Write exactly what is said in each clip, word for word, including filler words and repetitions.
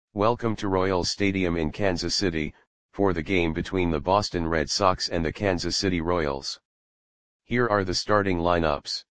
Welcome to Royals Stadium in Kansas City, for the game between the Boston Red Sox and the Kansas City Royals. Here are the starting lineups.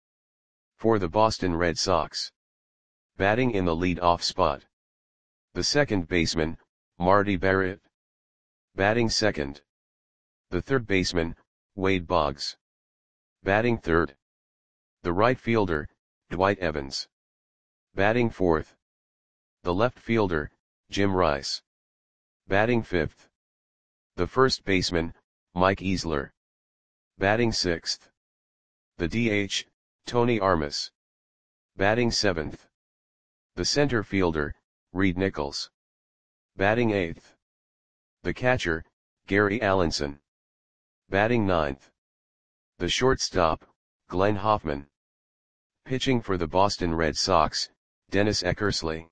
For the Boston Red Sox. Batting in the lead-off spot. The second baseman, Marty Barrett. Batting second. The third baseman, Wade Boggs. Batting third. The right fielder, Dwight Evans. Batting fourth. The left fielder, Jim Rice. Batting fifth. The first baseman, Mike Easler. Batting sixth. The D H, Tony Armas. Batting seventh. The center fielder, Reed Nichols. Batting eighth. The catcher, Gary Allenson. Batting ninth. The shortstop, Glenn Hoffman. Pitching for the Boston Red Sox, Dennis Eckersley.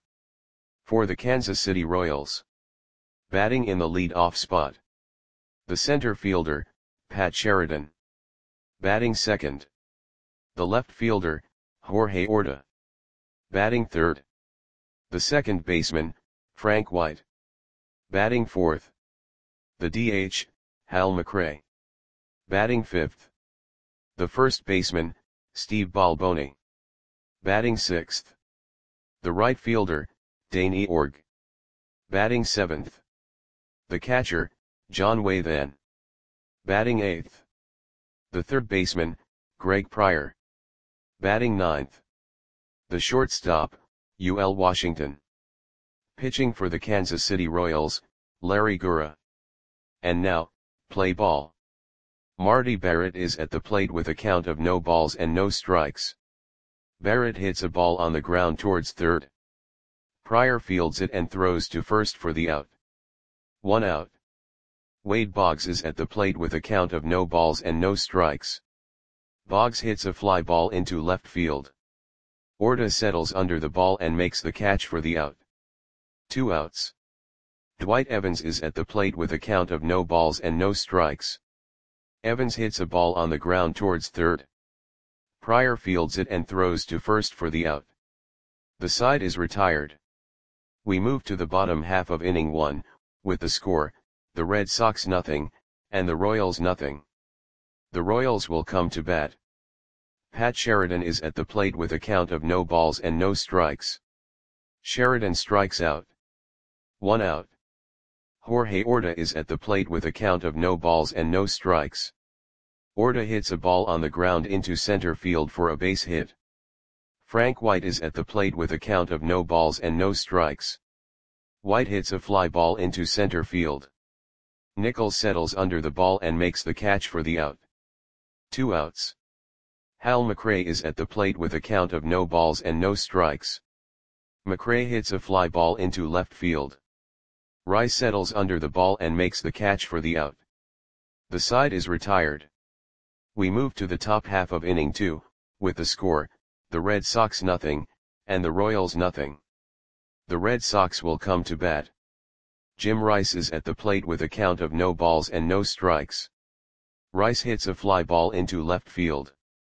For the Kansas City Royals. Batting in the lead-off spot. The center fielder, Pat Sheridan. Batting second. The left fielder, Jorge Orta. Batting third. The second baseman, Frank White. Batting fourth. The D H, Hal McRae. Batting fifth. The first baseman, Steve Balboni. Batting sixth. The right fielder, Dane Eorg. Batting seventh. The catcher, John Wathan. Batting eighth. The third baseman, Greg Pryor. Batting ninth. The shortstop, U L Washington. Pitching for the Kansas City Royals, Larry Gura. And now, play ball. Marty Barrett is at the plate with a count of no balls and no strikes. Barrett hits a ball on the ground towards third. Pryor fields it and throws to first for the out. One out. Wade Boggs is at the plate with a count of no balls and no strikes. Boggs hits a fly ball into left field. Orta settles under the ball and makes the catch for the out. Two outs. Dwight Evans is at the plate with a count of no balls and no strikes. Evans hits a ball on the ground towards third. Pryor fields it and throws to first for the out. The side is retired. We move to the bottom half of inning one, with the score, the Red Sox nothing, and the Royals nothing. The Royals will come to bat. Pat Sheridan is at the plate with a count of no balls and no strikes. Sheridan strikes out. One out. Jorge Orta is at the plate with a count of no balls and no strikes. Orta hits a ball on the ground into center field for a base hit. Frank White is at the plate with a count of no balls and no strikes. White hits a fly ball into center field. Nichols settles under the ball and makes the catch for the out. Two outs. Hal McRae is at the plate with a count of no balls and no strikes. McRae hits a fly ball into left field. Rice settles under the ball and makes the catch for the out. The side is retired. We move to the top half of inning two, with the score, the Red Sox nothing, and the Royals nothing. The Red Sox will come to bat. Jim Rice is at the plate with a count of no balls and no strikes. Rice hits a fly ball into left field.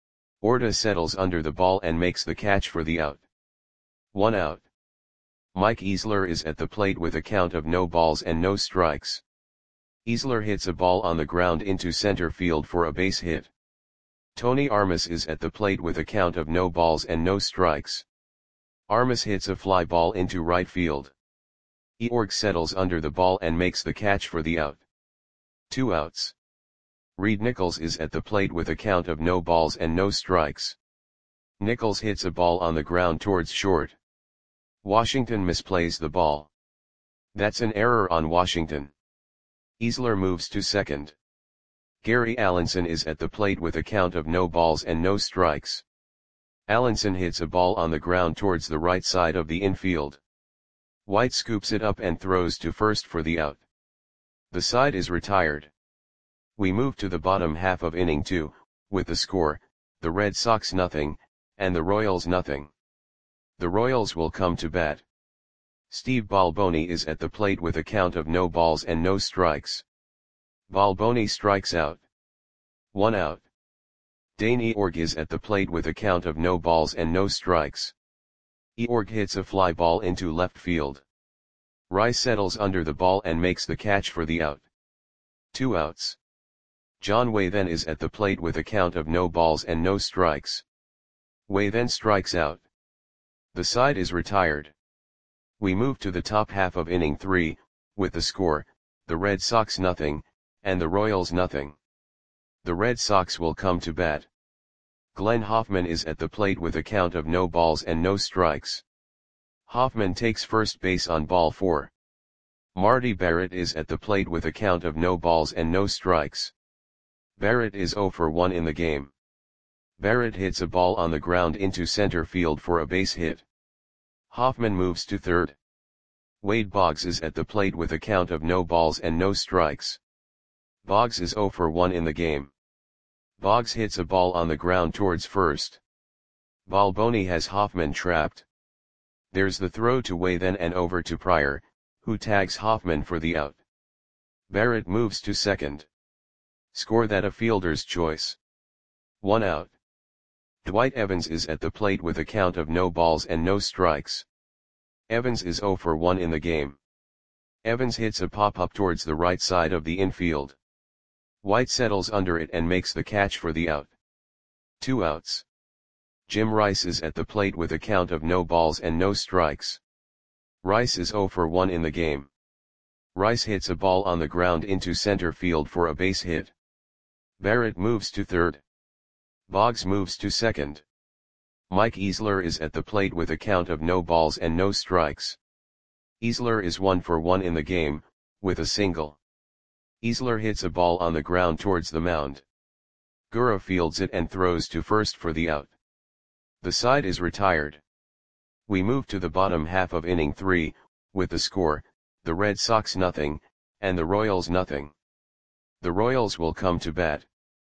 Orta settles under the ball and makes the catch for the out. One out. Mike Easler is at the plate with a count of no balls and no strikes. Easler hits a ball on the ground into center field for a base hit. Tony Armas is at the plate with a count of no balls and no strikes. Armas hits a fly ball into right field. Eorg settles under the ball and makes the catch for the out. Two outs. Reed Nichols is at the plate with a count of no balls and no strikes. Nichols hits a ball on the ground towards short. Washington misplays the ball. That's an error on Washington. Easler moves to second. Gary Allenson is at the plate with a count of no balls and no strikes. Allenson hits a ball on the ground towards the right side of the infield. White scoops it up and throws to first for the out. The side is retired. We move to the bottom half of inning two, with the score, the Red Sox nothing, and the Royals nothing. The Royals will come to bat. Steve Balboni is at the plate with a count of no balls and no strikes. Balboni strikes out. One out. Dane Eorg is at the plate with a count of no balls and no strikes. Eorg hits a fly ball into left field. Rice settles under the ball and makes the catch for the out. Two outs. John Way then is at the plate with a count of no balls and no strikes. Way then strikes out. The side is retired. We move to the top half of inning three, with the score, the Red Sox nothing, and the Royals nothing. The Red Sox will come to bat. Glenn Hoffman is at the plate with a count of no balls and no strikes. Hoffman takes first base on ball four. Marty Barrett is at the plate with a count of no balls and no strikes. Barrett is oh for one in the game. Barrett hits a ball on the ground into center field for a base hit. Hoffman moves to third. Wade Boggs is at the plate with a count of no balls and no strikes. Boggs is oh for one in the game. Boggs hits a ball on the ground towards first. Balboni has Hoffman trapped. There's the throw to Way then and over to Pryor, who tags Hoffman for the out. Barrett moves to second. Score that a fielder's choice. One out. Dwight Evans is at the plate with a count of no balls and no strikes. Evans is oh for one in the game. Evans hits a pop-up towards the right side of the infield. White settles under it and makes the catch for the out. Two outs. Jim Rice is at the plate with a count of no balls and no strikes. Rice is oh for one in the game. Rice hits a ball on the ground into center field for a base hit. Barrett moves to third. Boggs moves to second. Mike Easler is at the plate with a count of no balls and no strikes. Easler is one for one in the game, with a single. Easler hits a ball on the ground towards the mound. Gura fields it and throws to first for the out. The side is retired. We move to the bottom half of inning three, with the score, the Red Sox nothing, and the Royals nothing. The Royals will come to bat.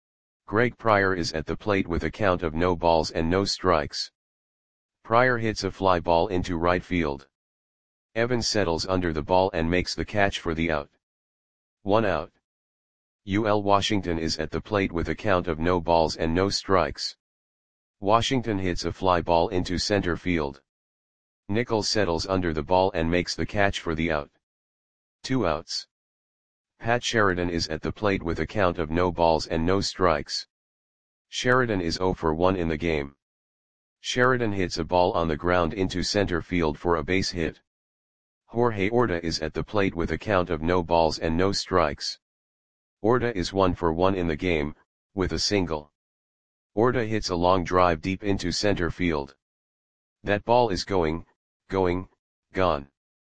Greg Pryor is at the plate with a count of no balls and no strikes. Pryor hits a fly ball into right field. Evans settles under the ball and makes the catch for the out. One out. U L Washington is at the plate with a count of no balls and no strikes. Washington hits a fly ball into center field. Nichols settles under the ball and makes the catch for the out. Two outs. Pat Sheridan is at the plate with a count of no balls and no strikes. Sheridan is oh for one in the game. Sheridan hits a ball on the ground into center field for a base hit. Jorge Orta is at the plate with a count of no balls and no strikes. Orta is one for one in the game, with a single. Orta hits a long drive deep into center field. That ball is going, going, gone.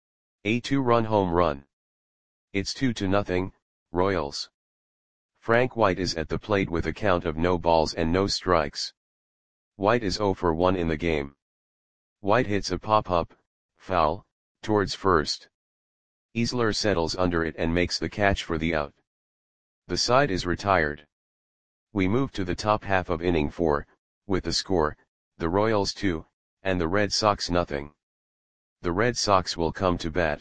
A two-run home run. It's two to nothing, Royals. Frank White is at the plate with a count of no balls and no strikes. White is oh for one in the game. White hits a pop-up, foul, towards first. Easler settles under it and makes the catch for the out. The side is retired. We move to the top half of inning four, with the score, the Royals two, and the Red Sox nothing. The Red Sox will come to bat.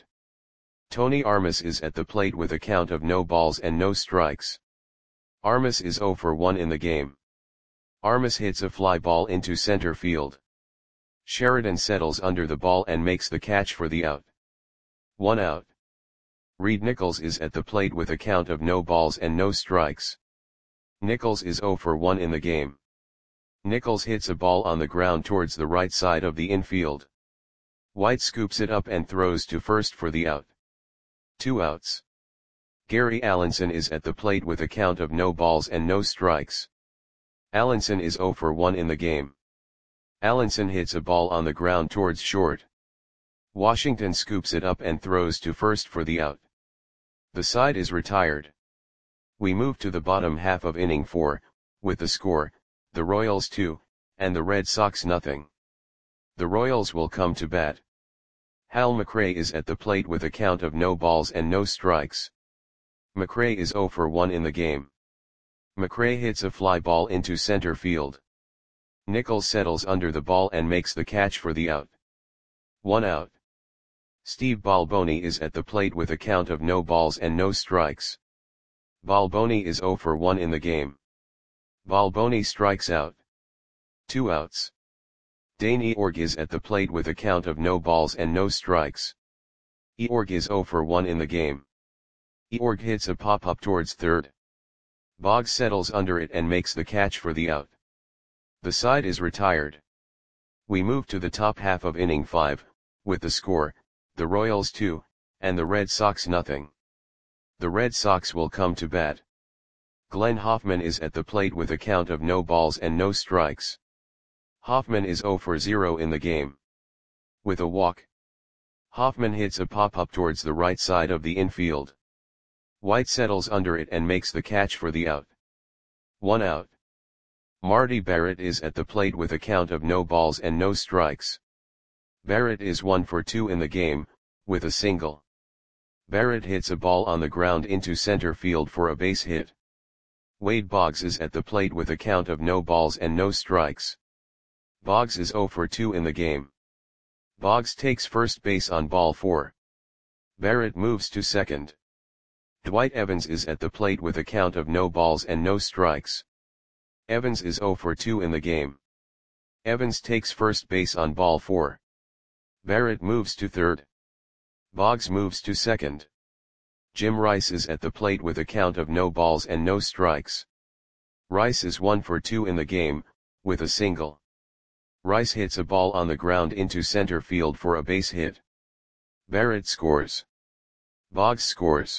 Tony Armas is at the plate with a count of no balls and no strikes. Armas is oh for one in the game. Armas hits a fly ball into center field. Sheridan settles under the ball and makes the catch for the out. One out. Reed Nichols is at the plate with a count of no balls and no strikes. Nichols is oh for one in the game. Nichols hits a ball on the ground towards the right side of the infield. White scoops it up and throws to first for the out. Two outs. Gary Allenson is at the plate with a count of no balls and no strikes. Allenson is oh for one in the game. Allenson hits a ball on the ground towards short. Washington scoops it up and throws to first for the out. The side is retired. We move to the bottom half of inning four, with the score, the Royals two, and the Red Sox nothing. The Royals will come to bat. Hal McRae is at the plate with a count of no balls and no strikes. McRae is oh for one in the game. McRae hits a fly ball into center field. Nichols settles under the ball and makes the catch for the out. One out. Steve Balboni is at the plate with a count of no balls and no strikes. Balboni is oh for one in the game. Balboni strikes out. Two outs. Danny Org is at the plate with a count of no balls and no strikes. Eorg is zero for one in the game. Eorg hits a pop-up towards third. Boggs settles under it and makes the catch for the out. The side is retired. We move to the top half of inning five, with the score, the Royals two, and the Red Sox nothing. The Red Sox will come to bat. Glenn Hoffman is at the plate with a count of no balls and no strikes. Hoffman is zero for zero in the game. With a walk, Hoffman hits a pop-up towards the right side of the infield. White settles under it and makes the catch for the out. One out. Marty Barrett is at the plate with a count of no balls and no strikes. Barrett is one for two in the game, with a single. Barrett hits a ball on the ground into center field for a base hit. Wade Boggs is at the plate with a count of no balls and no strikes. Boggs is zero for two in the game. Boggs takes first base on ball four. Barrett moves to second. Dwight Evans is at the plate with a count of no balls and no strikes. Evans is zero for two in the game. Evans takes first base on ball four. Barrett moves to third. Boggs moves to second. Jim Rice is at the plate with a count of no balls and no strikes. Rice is one for two in the game, with a single. Rice hits a ball on the ground into center field for a base hit. Barrett scores. Boggs scores.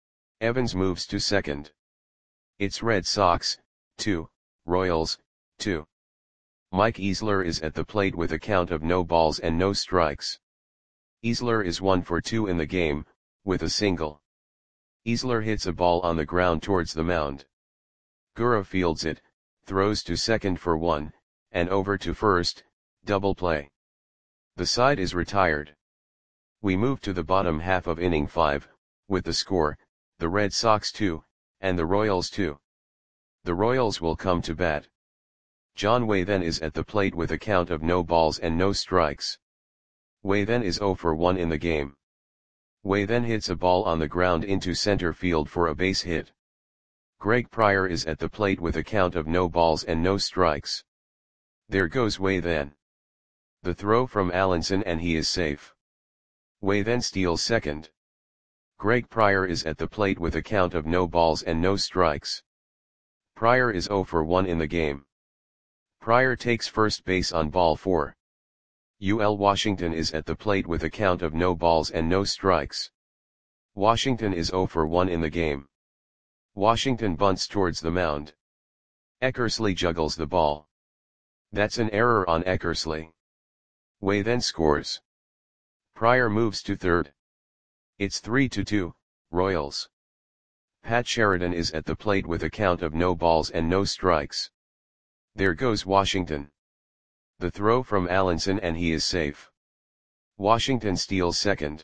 Evans moves to second. It's Red Sox, two, Royals, two. Mike Easler is at the plate with a count of no balls and no strikes. Easler is one for two in the game, with a single. Easler hits a ball on the ground towards the mound. Gura fields it, throws to second for one, and over to first, double play. The side is retired. We move to the bottom half of inning five, with the score, the Red Sox two, and the Royals two. The Royals will come to bat. John Waythen is at the plate with a count of no balls and no strikes. Waythen is zero for one in the game. Waythen hits a ball on the ground into center field for a base hit. Greg Pryor is at the plate with a count of no balls and no strikes. There goes Waythen. The throw from Allenson and he is safe. Waythen steals second. Greg Pryor is at the plate with a count of no balls and no strikes. Pryor is zero for one in the game. Pryor takes first base on ball four. U L Washington is at the plate with a count of no balls and no strikes. Washington is zero for one in the game. Washington bunts towards the mound. Eckersley juggles the ball. That's an error on Eckersley. Waythen scores. Pryor moves to third. It's three to two, Royals. Pat Sheridan is at the plate with a count of no balls and no strikes. There goes Washington. The throw from Allenson and he is safe. Washington steals second.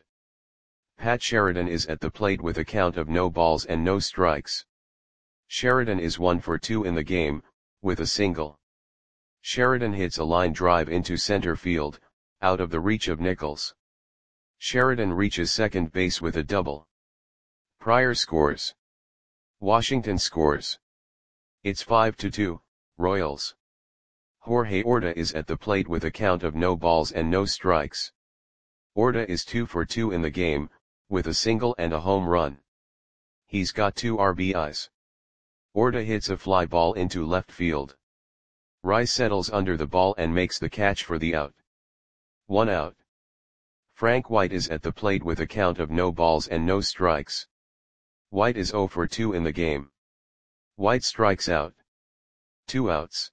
Pat Sheridan is at the plate with a count of no balls and no strikes. Sheridan is one for two in the game, with a single. Sheridan hits a line drive into center field, out of the reach of Nichols. Sheridan reaches second base with a double. Pryor scores. Washington scores. It's five to two, Royals. Jorge Orta is at the plate with a count of no balls and no strikes. Orta is two for two in the game, with a single and a home run. He's got two R B Is. Orta hits a fly ball into left field. Rice settles under the ball and makes the catch for the out. One out. Frank White is at the plate with a count of no balls and no strikes. White is zero for two in the game. White strikes out. Two outs.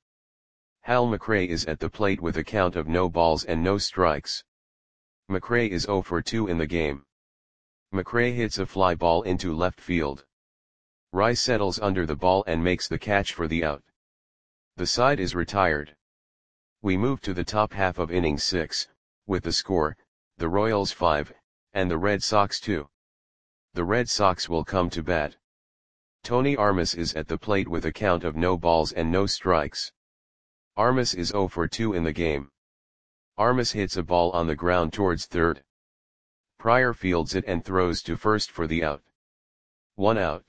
Hal McRae is at the plate with a count of no balls and no strikes. McRae is zero for two in the game. McRae hits a fly ball into left field. Rice settles under the ball and makes the catch for the out. The side is retired. We move to the top half of inning six, with the score, the Royals five, and the Red Sox two. The Red Sox will come to bat. Tony Armas is at the plate with a count of no balls and no strikes. Armas is zero for two in the game. Armas hits a ball on the ground towards third. Pryor fields it and throws to first for the out. One out.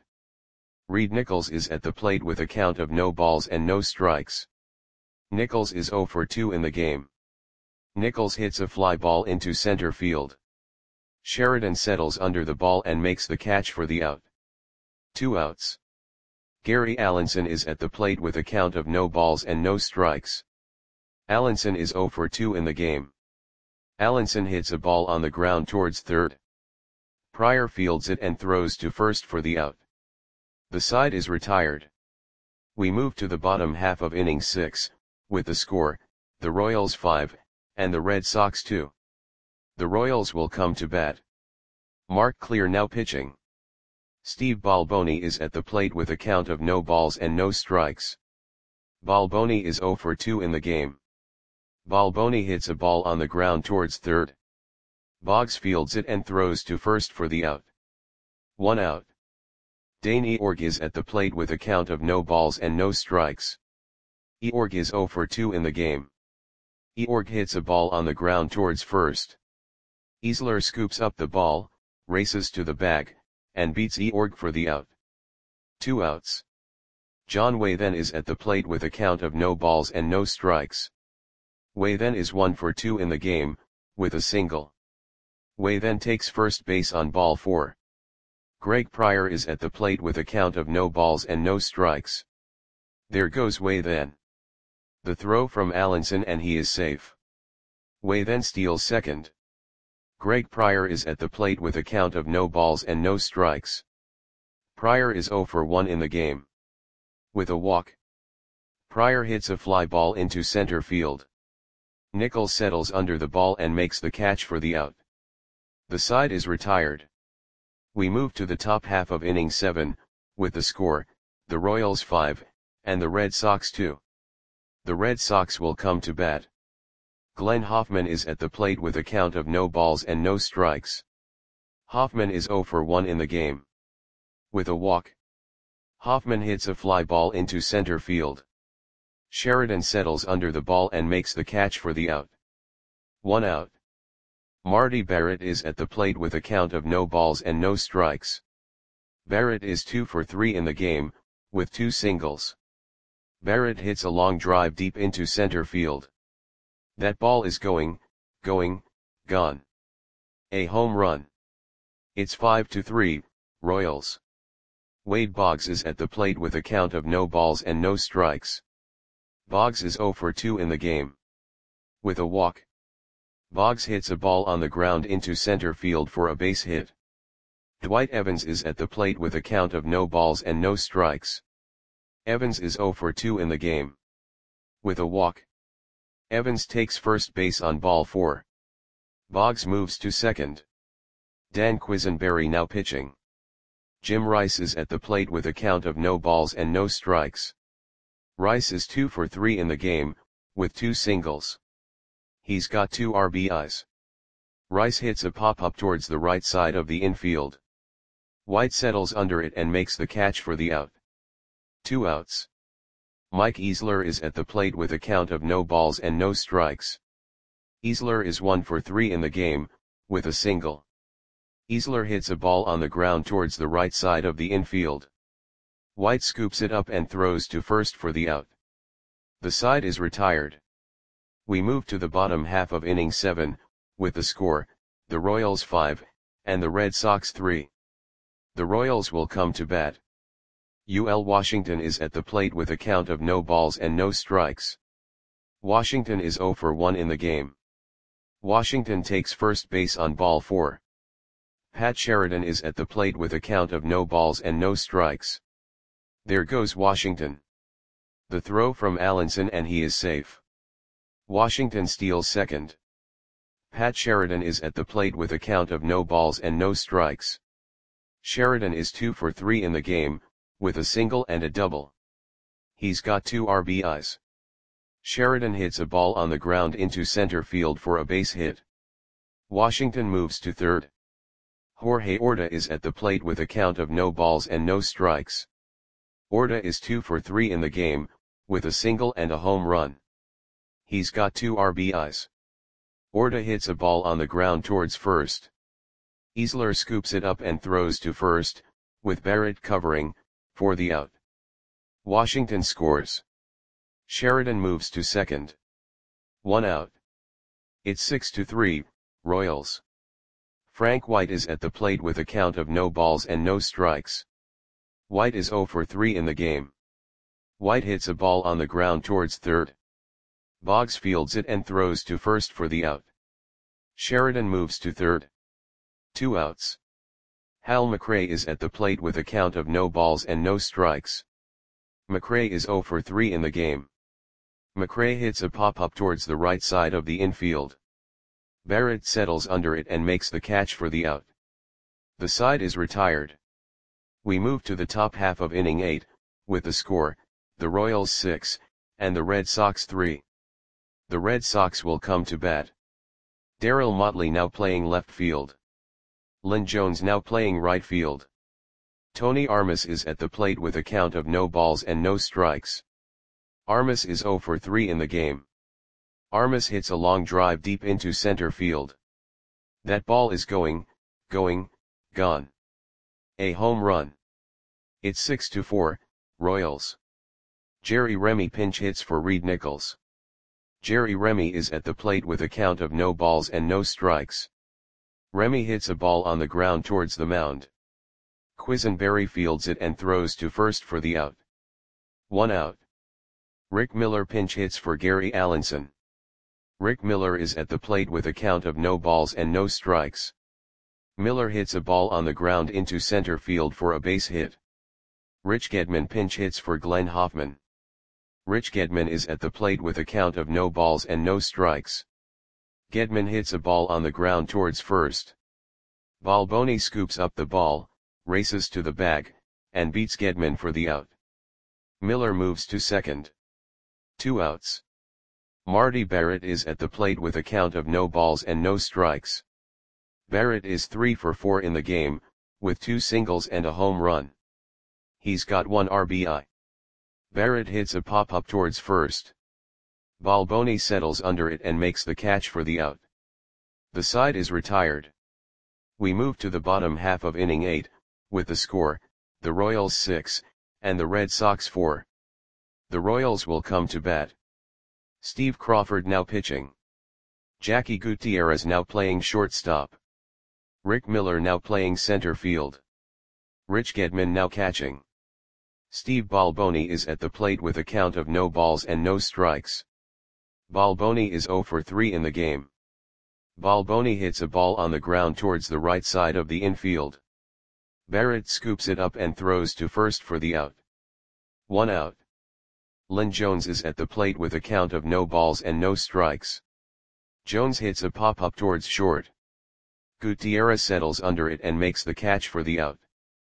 Reed Nichols is at the plate with a count of no balls and no strikes. Nichols is zero for two in the game. Nichols hits a fly ball into center field. Sheridan settles under the ball and makes the catch for the out. Two outs. Gary Allenson is at the plate with a count of no balls and no strikes. Allenson is zero for two in the game. Allenson hits a ball on the ground towards third. Pryor fields it and throws to first for the out. The side is retired. We move to the bottom half of inning six, with the score, the Royals five, and the Red Sox two. The Royals will come to bat. Mark Clear now pitching. Steve Balboni is at the plate with a count of no balls and no strikes. Balboni is zero for two in the game. Balboni hits a ball on the ground towards third. Boggs fields it and throws to first for the out. One out. Dane Eorg is at the plate with a count of no balls and no strikes. Eorg is zero for two in the game. Eorg hits a ball on the ground towards first. Easler scoops up the ball, races to the bag, and beats Eorg for the out. Two outs. John Way then is at the plate with a count of no balls and no strikes. Way then is one for two in the game, with a single. Way then takes first base on ball four. Greg Pryor is at the plate with a count of no balls and no strikes. There goes Way then. The throw from Allenson and he is safe. Way then steals second. Greg Pryor is at the plate with a count of no balls and no strikes. Pryor is zero for one in the game. With a walk. Pryor hits a fly ball into center field. Nichols settles under the ball and makes the catch for the out. The side is retired. We move to the top half of inning seven, with the score, the Royals five, and the Red Sox two. The Red Sox will come to bat. Glenn Hoffman is at the plate with a count of no balls and no strikes. Hoffman is zero for one in the game. With a walk. Hoffman hits a fly ball into center field. Sheridan settles under the ball and makes the catch for the out. One out. Marty Barrett is at the plate with a count of no balls and no strikes. Barrett is two for three in the game, with two singles. Barrett hits a long drive deep into center field. That ball is going, going, gone. A home run. It's five to three, Royals. Wade Boggs is at the plate with a count of no balls and no strikes. Boggs is zero for two in the game. With a walk. Boggs hits a ball on the ground into center field for a base hit. Dwight Evans is at the plate with a count of no balls and no strikes. Evans is zero for two in the game. With a walk. Evans takes first base on ball four. Boggs moves to second. Dan Quisenberry now pitching. Jim Rice is at the plate with a count of no balls and no strikes. Rice is two for three in the game, with two singles. He's got two R B Is. Rice hits a pop-up towards the right side of the infield. White settles under it and makes the catch for the out. Two outs. Mike Easler is at the plate with a count of no balls and no strikes. Easler is one for three in the game, with a single. Easler hits a ball on the ground towards the right side of the infield. White scoops it up and throws to first for the out. The side is retired. We move to the bottom half of inning seven, with the score, the Royals five, and the Red Sox three. The Royals will come to bat. U L Washington is at the plate with a count of no balls and no strikes. Washington is zero for one in the game. Washington takes first base on ball four. Pat Sheridan is at the plate with a count of no balls and no strikes. There goes Washington. The throw from Allenson and he is safe. Washington steals second. Pat Sheridan is at the plate with a count of no balls and no strikes. Sheridan is two for three in the game, with a single and a double. He's got two R B Is. Sheridan hits a ball on the ground into center field for a base hit. Washington moves to third. Jorge Orta is at the plate with a count of no balls and no strikes. Orta is two for three in the game, with a single and a home run. He's got two R B Is. Orta hits a ball on the ground towards first. Easler scoops it up and throws to first, with Barrett covering, for the out. Washington scores. Sheridan moves to second. One out. It's six to three, Royals. Frank White is at the plate with a count of no balls and no strikes. White is zero for three in the game. White hits a ball on the ground towards third. Boggs fields it and throws to first for the out. Sheridan moves to third. Two outs. Hal McRae is at the plate with a count of no balls and no strikes. McRae is zero for three in the game. McRae hits a pop-up towards the right side of the infield. Barrett settles under it and makes the catch for the out. The side is retired. We move to the top half of inning eight, with the score, the Royals six, and the Red Sox three. The Red Sox will come to bat. Darryl Motley now playing left field. Lynn Jones now playing right field. Tony Armas is at the plate with a count of no balls and no strikes. Armas is zero for three in the game. Armas hits a long drive deep into center field. That ball is going, going, gone. A home run. It's six to four, Royals. Jerry Remy pinch hits for Reed Nichols. Jerry Remy is at the plate with a count of no balls and no strikes. Remy hits a ball on the ground towards the mound. Quisenberry fields it and throws to first for the out. One out. Rick Miller pinch hits for Gary Allenson. Rick Miller is at the plate with a count of no balls and no strikes. Miller hits a ball on the ground into center field for a base hit. Rich Gedman pinch hits for Glenn Hoffman. Rich Gedman is at the plate with a count of no balls and no strikes. Gedman hits a ball on the ground towards first. Balboni scoops up the ball, races to the bag, and beats Gedman for the out. Miller moves to second. Two outs. Marty Barrett is at the plate with a count of no balls and no strikes. Barrett is three for four in the game, with two singles and a home run. He's got one R B I. Barrett hits a pop-up towards first. Balboni settles under it and makes the catch for the out. The side is retired. We move to the bottom half of inning eight, with the score, the Royals six, and the Red Sox four. The Royals will come to bat. Steve Crawford now pitching. Jackie Gutierrez now playing shortstop. Rick Miller now playing center field. Rich Gedman now catching. Steve Balboni is at the plate with a count of no balls and no strikes. Balboni is zero for three in the game. Balboni hits a ball on the ground towards the right side of the infield. Barrett scoops it up and throws to first for the out. One out. Lynn Jones is at the plate with a count of no balls and no strikes. Jones hits a pop-up towards short. Gutierrez settles under it and makes the catch for the out.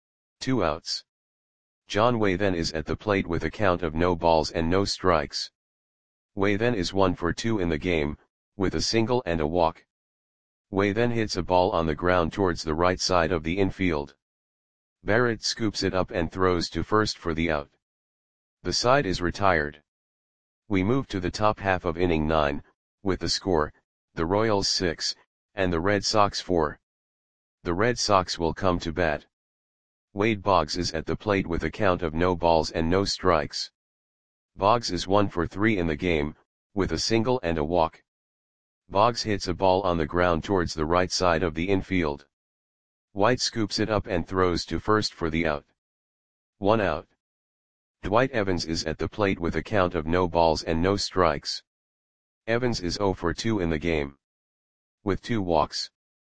Two outs. John Waythen is at the plate with a count of no balls and no strikes. Waythen is one for two in the game, with a single and a walk. Waythen hits a ball on the ground towards the right side of the infield. Barrett scoops it up and throws to first for the out. The side is retired. We move to the top half of inning nine, with the score, the Royals six, and the Red Sox four. The Red Sox will come to bat. Wade Boggs is at the plate with a count of no balls and no strikes. Boggs is one for three in the game, with a single and a walk. Boggs hits a ball on the ground towards the right side of the infield. White scoops it up and throws to first for the out. One out. Dwight Evans is at the plate with a count of no balls and no strikes. Evans is zero for two in the game. With two walks.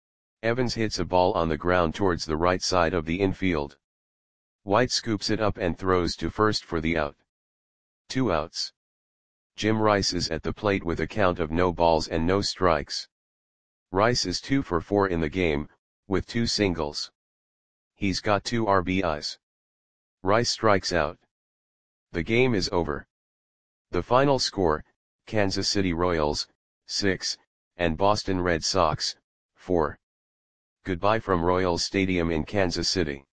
Evans hits a ball on the ground towards the right side of the infield. White scoops it up and throws to first for the out. Two outs. Jim Rice is at the plate with a count of no balls and no strikes. Rice is two for four in the game, with two singles. He's got two R B Is. Rice strikes out. The game is over. The final score, Kansas City Royals, six, and Boston Red Sox, four. Goodbye from Royals Stadium in Kansas City.